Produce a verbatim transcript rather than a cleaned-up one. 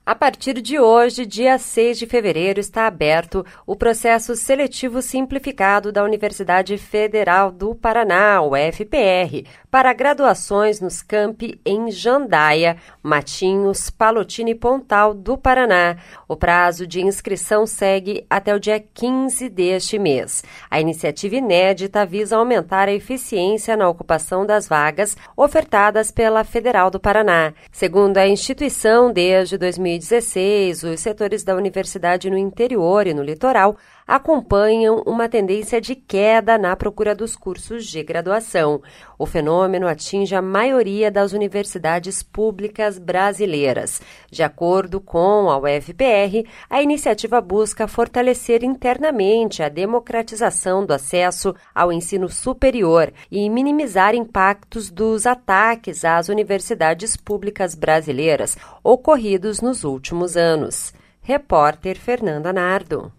A partir de hoje, dia seis de fevereiro, está aberto o processo seletivo simplificado da Universidade Federal do Paraná, U F P R, para graduações nos campi em Jandaia, Matinhos, Palotina e Pontal do Paraná. O prazo de inscrição segue até o dia quinze deste mês. A iniciativa inédita visa aumentar a eficiência na ocupação das vagas ofertadas pela Federal do Paraná. Segundo a instituição, desde dois mil e dezesseis, os setores da universidade no interior e no litoral acompanham uma tendência de queda na procura dos cursos de graduação. O fenômeno atinge a maioria das universidades públicas brasileiras. De acordo com a U F P R, a iniciativa busca fortalecer internamente a democratização do acesso ao ensino superior e minimizar impactos dos ataques às universidades públicas brasileiras ocorridos nos últimos anos. Repórter Fernanda Nardo.